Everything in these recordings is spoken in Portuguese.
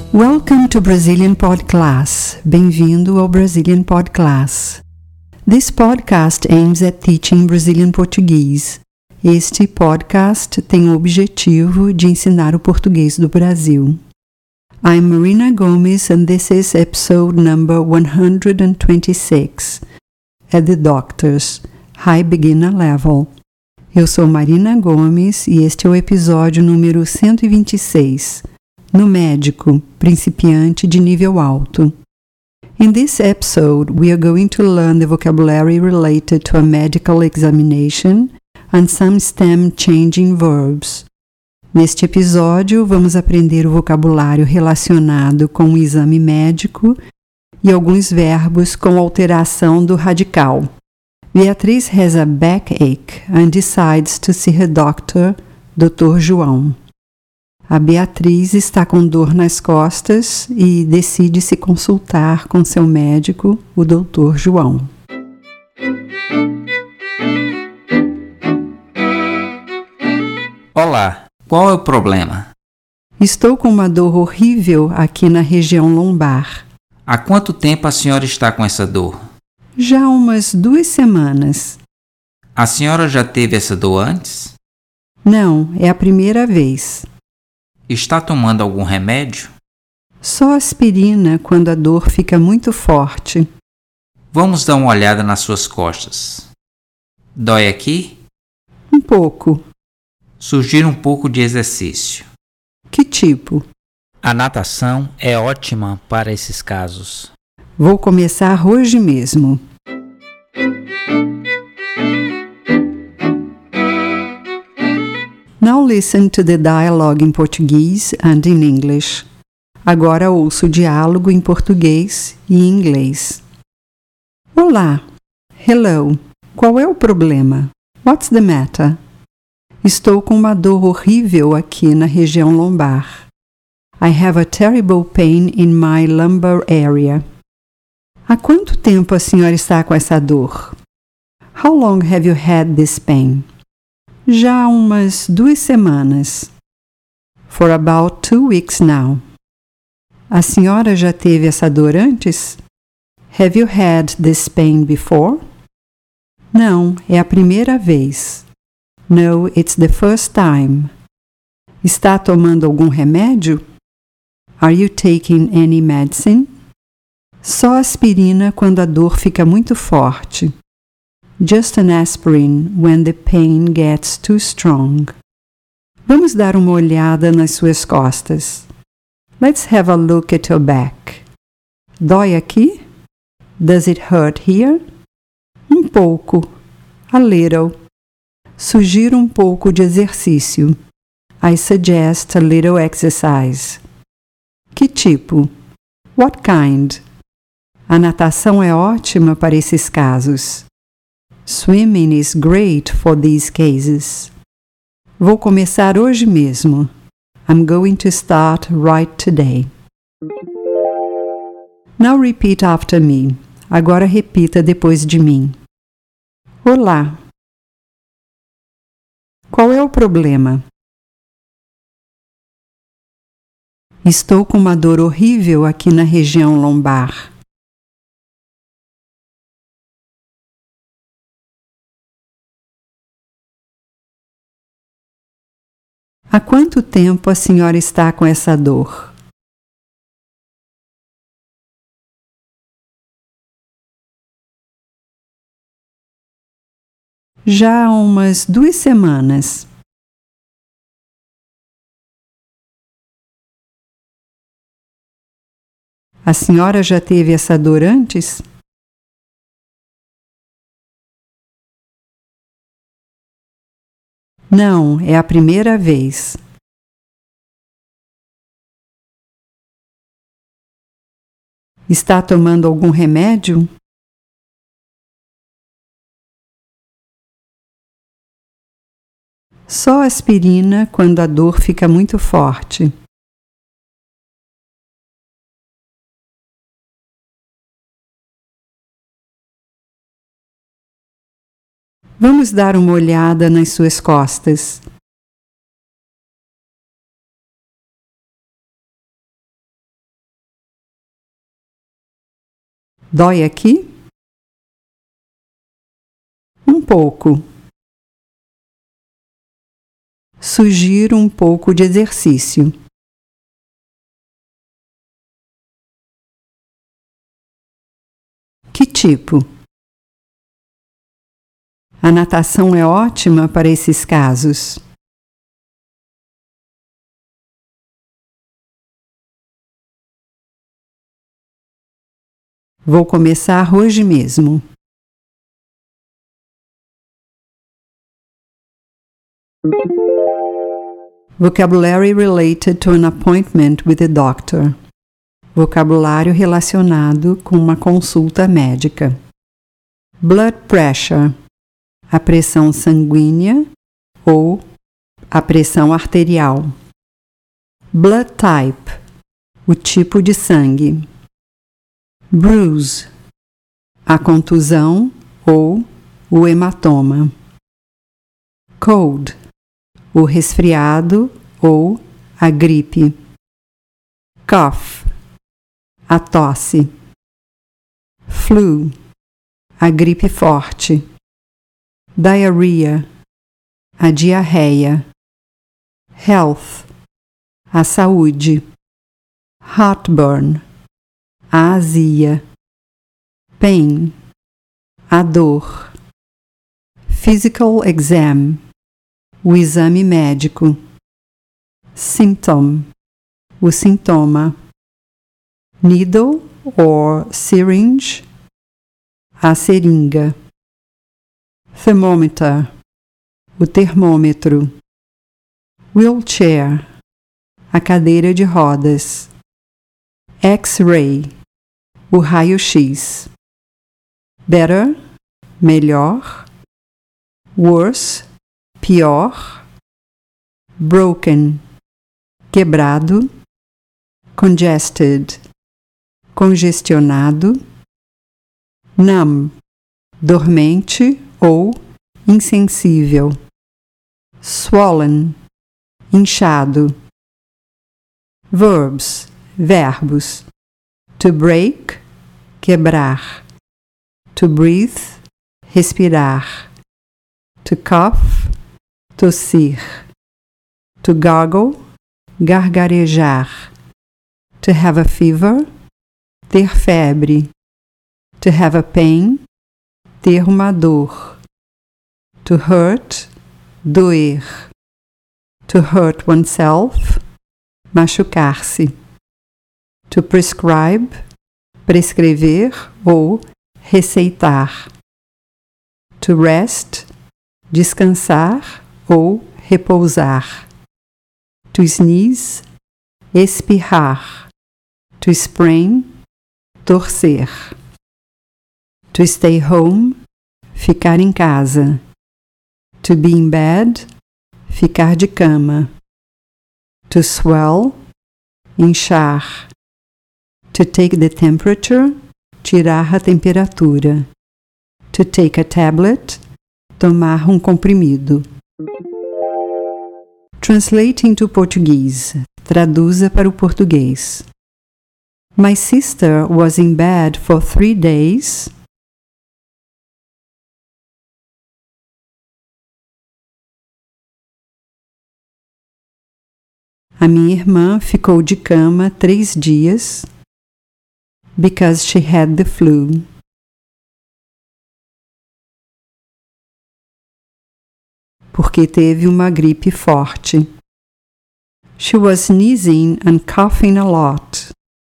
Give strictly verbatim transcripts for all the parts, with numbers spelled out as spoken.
Welcome to Brazilian Pod Class. Bem-vindo ao Brazilian Pod Class. This podcast aims at teaching Brazilian Portuguese. Este podcast tem o objetivo de ensinar o português do Brasil. I'm Marina Gomes and this is episode number one hundred twenty-six at the Doctors, High Beginner Level. Eu sou Marina Gomes e este é o episódio número cento e vinte e seis, no médico, principiante de nível alto. In this episode, we are going to learn the vocabulary related to a medical examination and some stem changing verbs. Neste episódio, vamos aprender o vocabulário relacionado com o exame médico e alguns verbos com alteração do radical. Beatriz has a backache and decides to see her doctor, doutor João. A Beatriz está com dor nas costas e decide se consultar com seu médico, o doutor João. Olá, qual é o problema? Estou com uma dor horrível aqui na região lombar. Há quanto tempo a senhora está com essa dor? Já há umas duas semanas. A senhora já teve essa dor antes? Não, é a primeira vez. Está tomando algum remédio? Só aspirina quando a dor fica muito forte. Vamos dar uma olhada nas suas costas. Dói aqui? Um pouco. Sugira um pouco de exercício. Que tipo? A natação é ótima para esses casos. Vou começar hoje mesmo. Now listen to the dialogue in Portuguese and in English. Agora ouça o diálogo em português e em inglês. Olá. Hello. Qual é o problema? What's the matter? Estou com uma dor horrível aqui na região lombar. I have a terrible pain in my lumbar area. Há quanto tempo a senhora está com essa dor? How long have you had this pain? Já há umas duas semanas. For about two weeks now. A senhora já teve essa dor antes? Have you had this pain before? Não, é a primeira vez. No, it's the first time. Está tomando algum remédio? Are you taking any medicine? Só aspirina quando a dor fica muito forte. Just an aspirin when the pain gets too strong. Vamos dar uma olhada nas suas costas. Let's have a look at your back. Dói aqui? Does it hurt here? Um pouco. A little. Sugiro um pouco de exercício. I suggest a little exercise. Que tipo? What kind? A natação é ótima para esses casos. Swimming is great for these cases. Vou começar hoje mesmo. I'm going to start right today. Now repeat after me. Agora repita depois de mim. Olá. Qual é o problema? Estou com uma dor horrível aqui na região lombar. Há quanto tempo a senhora está com essa dor? Já há umas duas semanas. A senhora já teve essa dor antes? Não, é a primeira vez. Está tomando algum remédio? Só aspirina quando a dor fica muito forte. Vamos dar uma olhada nas suas costas. Dói aqui? Um pouco. Sugiro um pouco de exercício. Que tipo? A natação é ótima para esses casos. Vou começar hoje mesmo. Vocabulary related to an appointment with a doctor. Vocabulário relacionado com uma consulta médica. Blood pressure. A pressão sanguínea ou a pressão arterial. Blood type. O tipo de sangue. Bruise. A contusão ou o hematoma. Cold. O resfriado ou a gripe. Cough. A tosse. Flu. A gripe forte. Diarrhea. A diarreia. Health. A saúde. Heartburn. A azia. Pain. A dor. Physical exam. O exame médico. Symptom. O sintoma. Needle or syringe. A seringa. Thermometer. O termômetro. Wheelchair. A cadeira de rodas. X-ray. O raio-x. Better. Melhor. Worse. Pior. Broken. Quebrado. Congested. Congestionado. Numb. Dormente ou insensível. Swollen. Inchado. Verbs. Verbos. To break. Quebrar. To breathe. Respirar. To cough. Tossir. To gargle. Gargarejar. To have a fever. Ter febre. To have a pain. Ter uma dor. To hurt. Doer. To hurt oneself. Machucar-se. To prescribe. Prescrever ou receitar. To rest. Descansar ou repousar. To sneeze. Espirrar. To sprain. Torcer. To stay home. Ficar em casa. To be in bed. Ficar de cama. To swell. Inchar. To take the temperature. Tirar a temperatura. To take a tablet. Tomar um comprimido. Translate into Portuguese. Traduza para o português. My sister was in bed for three days. A minha irmã ficou de cama três dias because she had the flu. Porque teve uma gripe forte. She was sneezing and coughing a lot.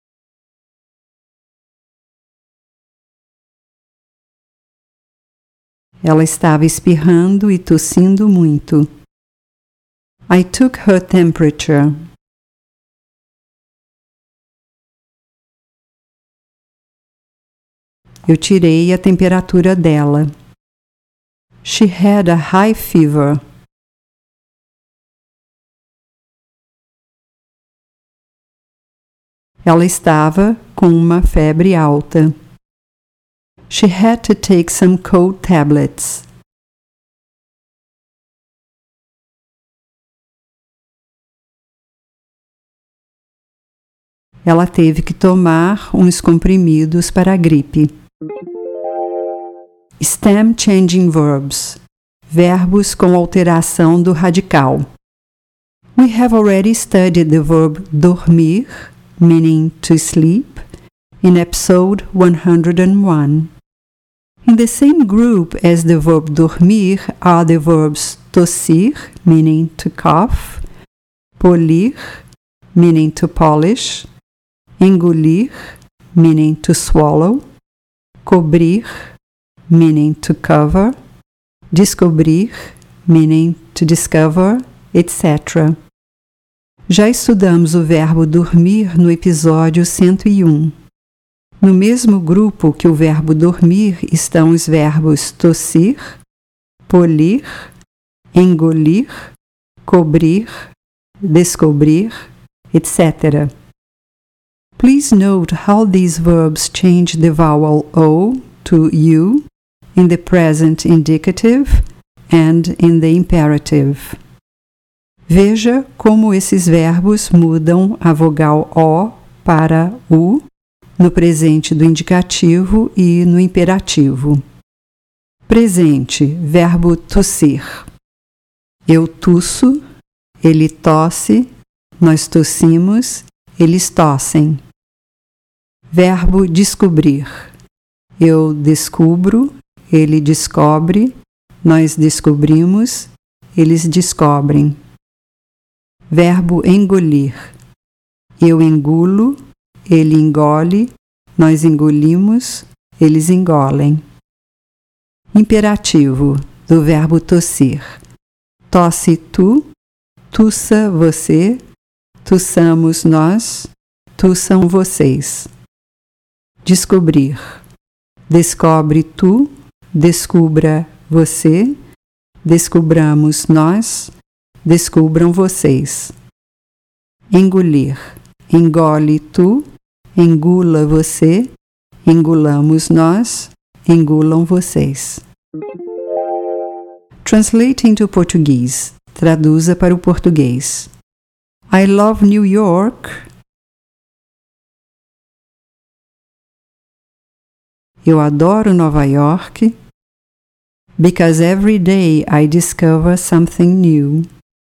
Ela estava espirrando e tossindo muito. I took her temperature. Eu tirei a temperatura dela. She had a high fever. Ela estava com uma febre alta. She had to take some cold tablets. Ela teve que tomar uns comprimidos para a gripe. Stem changing verbs. Verbos com alteração do radical. We have already studied the verb dormir, meaning to sleep, in episode one hundred one. In the same group as the verb dormir are the verbs tossir, meaning to cough, polir, meaning to polish, engolir, meaning to swallow, cobrir, meaning to cover, descobrir, meaning to discover, et cetera. Já estudamos o verbo dormir no episódio cento e um. No mesmo grupo que o verbo dormir estão os verbos tossir, polir, engolir, cobrir, descobrir, et cetera. Please note how these verbs change the vowel O to U in the present indicative and in the imperative. Veja como esses verbos mudam a vogal O para U no presente do indicativo e no imperativo. Presente, verbo tossir. Eu tuço, ele tosse, nós tossimos, eles tossem. Verbo descobrir. Eu descubro, ele descobre, nós descobrimos, eles descobrem. Verbo engolir. Eu engulo, ele engole, nós engolimos, eles engolem. Imperativo do verbo tossir. Tosse tu, tussa você, tussamos nós, tussam vocês. Descobrir. Descobre tu, descubra você, descubramos nós, descubram vocês. Engolir. Engole tu, engula você, engulamos nós, engulam vocês. Translate into Portuguese. Traduza para o português. I love New York. Eu adoro Nova York. Because every day I discover something new.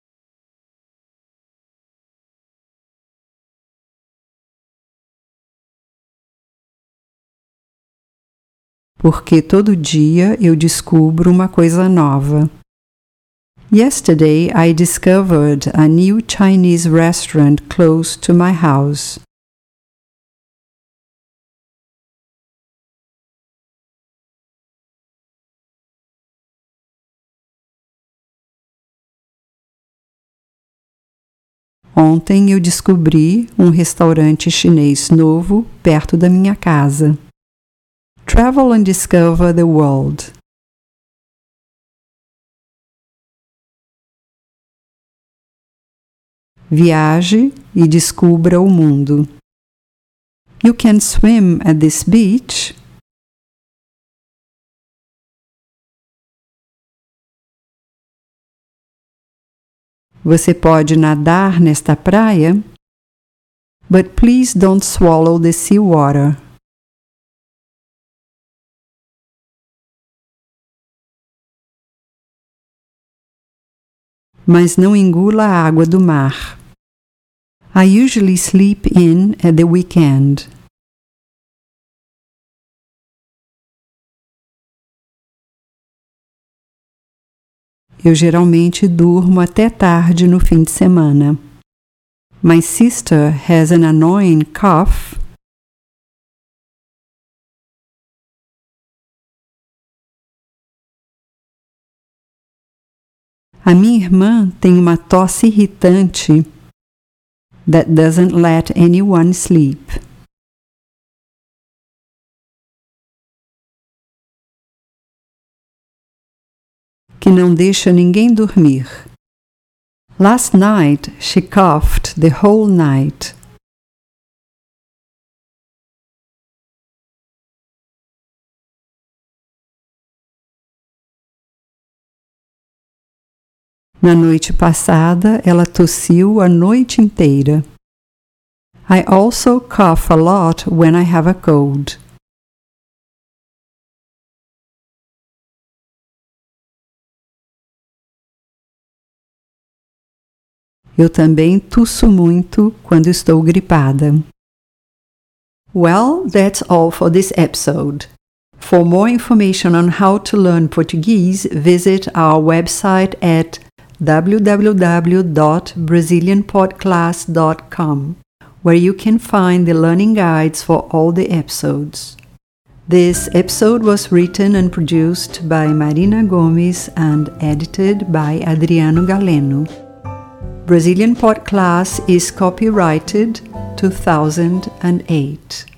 Porque todo dia eu descubro uma coisa nova. Yesterday I discovered a new Chinese restaurant close to my house. Ontem eu descobri um restaurante chinês novo perto da minha casa. Travel and discover the world. Viaje e descubra o mundo. You can swim at this beach. Você pode nadar nesta praia, but please don't swallow the seawater. Mas não engula a água do mar. I usually sleep in at the weekend. Eu geralmente durmo até tarde no fim de semana. My sister has an annoying cough. A minha irmã tem uma tosse irritante that doesn't let anyone sleep. Que não deixa ninguém dormir. Last night she coughed the whole night. Na noite passada, ela tossiu a noite inteira. I also cough a lot when I have a cold. Eu também tusso muito quando estou gripada. Well, that's all for this episode. For more information on how to learn Portuguese, visit our website at w w w dot brazilian podclass dot com, where you can find the learning guides for all the episodes. This episode was written and produced by Marina Gomes and edited by Adriano Galeno. Brazilian Podclass is copyrighted two thousand eight.